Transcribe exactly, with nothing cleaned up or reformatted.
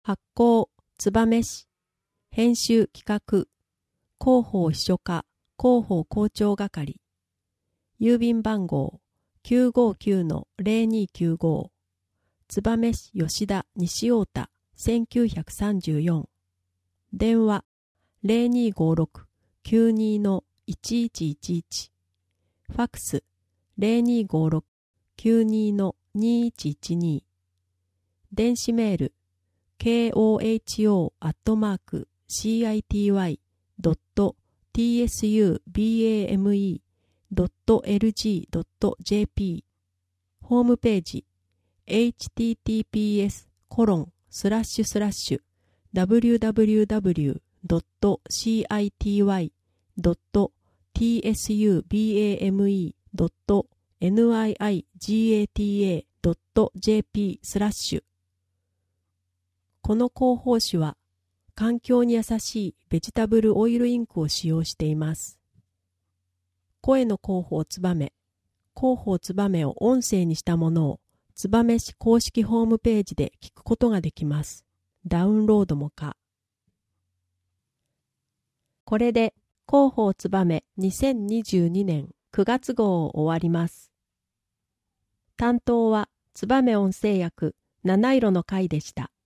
発行、燕市。編集企画、広報秘書課、広報校長係。郵便番号 きゅうごきゅうのゼロにきゅうご。燕市吉田西太田せんきゅうひゃくさんじゅうよん。電話 ゼロにごろくきゅうにのいちいちいちいち。ファックス ゼロにごろくきゅうにのにいちいちに。電子メール ケーオーエイチオー アットマーク シーアイティーワイ ドット ティーエスユービーエーエムイー ドット エルジー ドット ジェーピー。ホームページ エイチティーティーピーエス コロンスラッシュスラッシュ ダブリューダブリューダブリュー ドット シーアイティーワイ ドット ティーエスユービーエーエムイー ドット ニャガタ ドット ジェーピー スラッシュ。この広報誌は環境に優しいベジタブルオイルインクを使用しています。声の広報つばめ、広報つばめを音声にしたものを燕市公式ホームページで聞くことができます。ダウンロードも可。これで広報つばめにせんにじゅうにねんくがつ号を終わります。担当はつばめ音声訳七色の会でした。